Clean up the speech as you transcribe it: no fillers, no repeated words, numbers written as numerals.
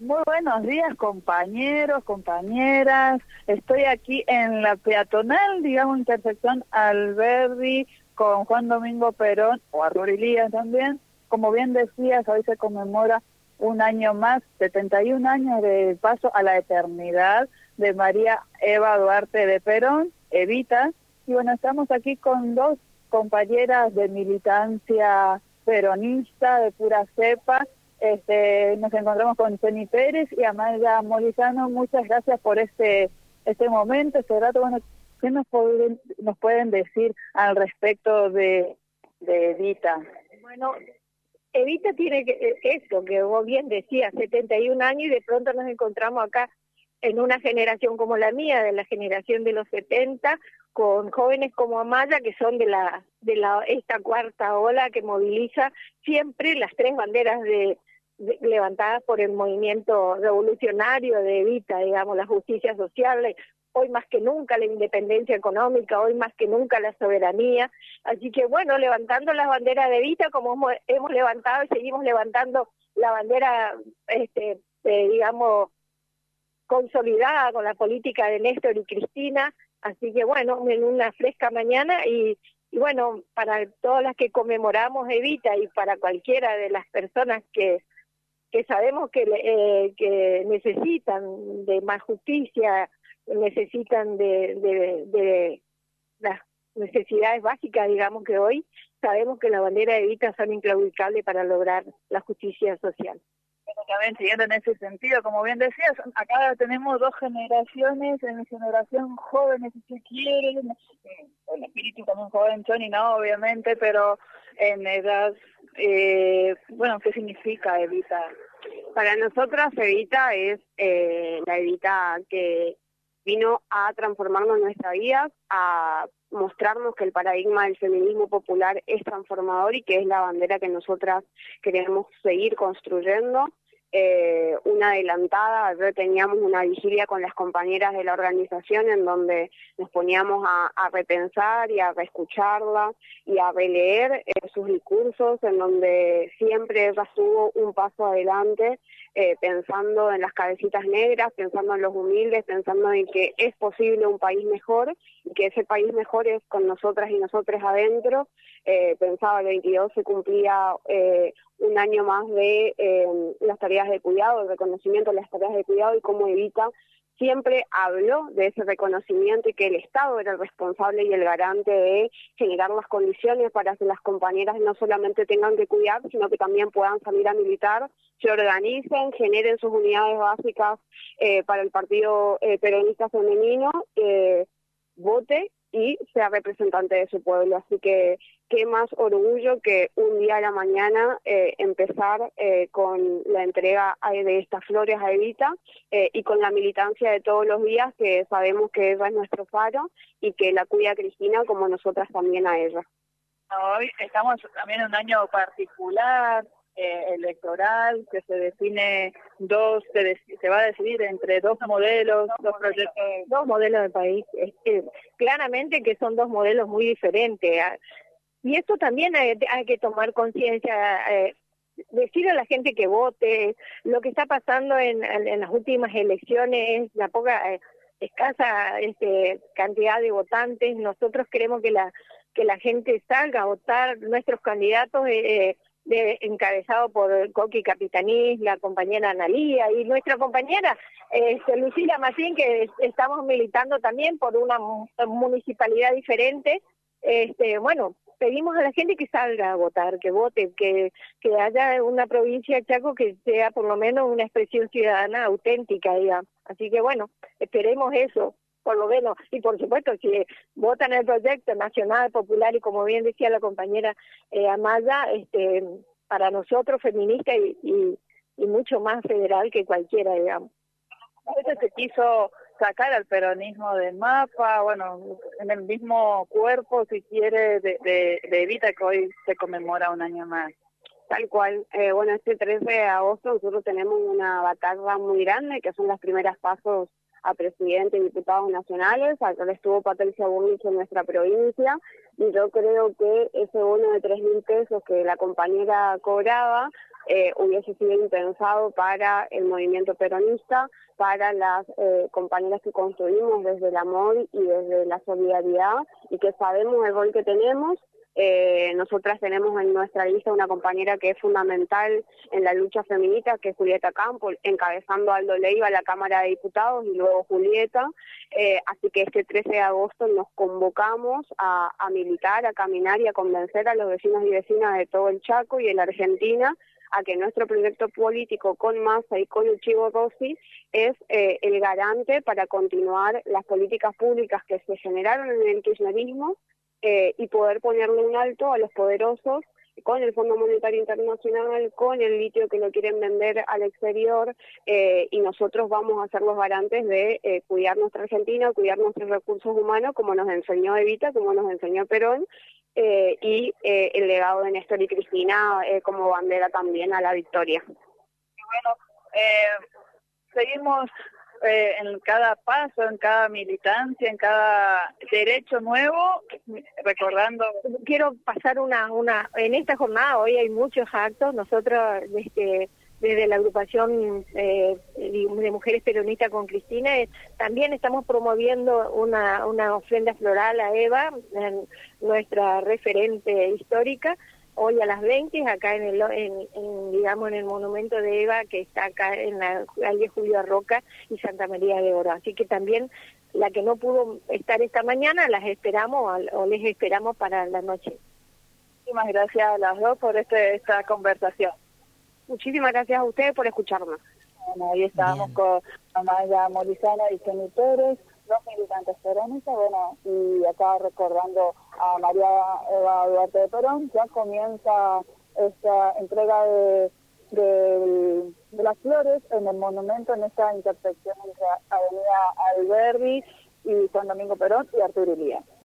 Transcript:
Muy buenos días, compañeros, compañeras. Estoy aquí en la peatonal, digamos, intersección Alberdi con Juan Domingo Perón, o Arturo Ilías también. Como bien decías, hoy se conmemora un año más, 71 años de paso a la eternidad de María Eva Duarte de Perón, Evita. Y bueno, estamos aquí con dos compañeras de militancia peronista, de pura cepa. Nos encontramos con Jenny Pérez y Amaya Morizano. Muchas gracias por este momento, este rato. Bueno, ¿qué nos pueden decir al respecto de Evita? Bueno, Evita tiene esto que vos bien decías, 71 años, y de pronto nos encontramos acá en una generación como la mía, de la generación de los 70, con jóvenes como Amaya, que son de esta cuarta ola que moviliza siempre las tres banderas levantadas por el movimiento revolucionario de Evita, digamos, la justicia social, hoy más que nunca la independencia económica, hoy más que nunca la soberanía. Así que bueno, levantando las banderas de Evita, como hemos levantado y seguimos levantando la bandera, digamos, consolidada con la política de Néstor y Cristina. Así que bueno, en una fresca mañana y bueno, para todas las que conmemoramos Evita y para cualquiera de las personas que sabemos que necesitan de más justicia, necesitan de las necesidades básicas, digamos, que hoy sabemos que la bandera de Evita son inclaudicables para lograr la justicia social. También siguiendo en ese sentido, como bien decías, acá tenemos dos generaciones, en mi generación jóvenes, si se quiere, el espíritu también joven, Johnny no, obviamente, pero en edad, bueno, ¿qué significa Evita? Para nosotras Evita es la Evita que vino a transformarnos nuestras vidas, a mostrarnos que el paradigma del feminismo popular es transformador y que es la bandera que nosotras queremos seguir construyendo. Una adelantada, ayer teníamos una vigilia con las compañeras de la organización en donde nos poníamos a repensar y a reescucharla y a releer sus discursos, en donde siempre ella estuvo un paso adelante, pensando en las cabecitas negras, pensando en los humildes, pensando en que es posible un país mejor y que ese país mejor es con nosotras y nosotros adentro. Pensaba el 22 se cumplía un año más de las tareas de cuidado, el reconocimiento de las tareas de cuidado y cómo Evita siempre habló de ese reconocimiento y que el Estado era el responsable y el garante de generar las condiciones para que las compañeras no solamente tengan que cuidar, sino que también puedan salir a militar, se organicen, generen sus unidades básicas para el partido peronista femenino, vote y sea representante de su pueblo. Así que qué más orgullo que un día a la mañana empezar con la entrega de estas flores a Evita y con la militancia de todos los días, que sabemos que ella es nuestro faro y que la cuida Cristina como nosotras también a ella. Hoy estamos también en un año particular, electoral, que se define se va a decidir entre dos modelos, dos proyectos. Dos modelos de país, claramente que son dos modelos muy diferentes. Y esto también hay que tomar conciencia, decir a la gente que vote. Lo que está pasando en las últimas elecciones, la poca, escasa cantidad de votantes. Nosotros queremos que la gente salga a votar. Nuestros candidatos encabezado por Coqui Capitanís, la compañera Analía y nuestra compañera Lucila Macín, que estamos militando también por una municipalidad diferente. Bueno, pedimos a la gente que salga a votar, que vote, que haya una provincia de Chaco que sea por lo menos una expresión ciudadana auténtica, digamos. Así que bueno, esperemos eso, por lo menos, y por supuesto si votan el proyecto nacional, popular y como bien decía la compañera Amaya, para nosotros feminista y mucho más federal que cualquiera, digamos. A veces se quiso sacar al peronismo del mapa, bueno, en el mismo cuerpo, si quiere, de Evita, que hoy se conmemora un año más. Tal cual. Bueno, este 13 de agosto nosotros tenemos una batalla muy grande, que son las primeras pasos a presidente y diputados nacionales. Acá estuvo Patricia Bullrich en nuestra provincia, y yo creo que ese bono de 3.000 pesos que la compañera cobraba hubiese sido impensado para el movimiento peronista, para las compañeras que construimos desde el amor y desde la solidaridad, y que sabemos el rol que tenemos. Nosotras tenemos en nuestra lista una compañera que es fundamental en la lucha feminista, que es Julieta Campos, encabezando a Aldo Leiva a la Cámara de Diputados y luego Julieta, así que este 13 de agosto nos convocamos a militar, a caminar y a convencer a los vecinos y vecinas de todo el Chaco y de la Argentina a que nuestro proyecto político con Massa y con Chivo Rossi es el garante para continuar las políticas públicas que se generaron en el kirchnerismo, y poder ponerle un alto a los poderosos con el Fondo Monetario Internacional, con el litio que lo quieren vender al exterior, y nosotros vamos a ser los garantes de cuidar nuestra Argentina, cuidar nuestros recursos humanos, como nos enseñó Evita, como nos enseñó Perón, y el legado de Néstor y Cristina como bandera también a la victoria. Bueno, seguimos en cada paso, en cada militancia, en cada derecho nuevo, recordando. Quiero pasar en esta jornada, hoy hay muchos actos, nosotros desde la agrupación de mujeres peronistas con Cristina, también estamos promoviendo una ofrenda floral a Eva, nuestra referente histórica, hoy a las 20, acá en el monumento de Eva, que está acá en la calle Julio Roca y Santa María de Oro. Así que también la que no pudo estar esta mañana, las esperamos o les esperamos para la noche. Muchísimas gracias a las dos por esta conversación. Muchísimas gracias a ustedes por escucharnos. Bueno, ahí estábamos con Amaya Morizana y Jenny Pérez, dos militantes peronistas, bueno, y acá recordando a María Eva Duarte de Perón. Ya comienza esta entrega de las flores en el monumento, en esta intersección entre Avenida Alberdi y Juan Domingo Perón y Arturo Illia.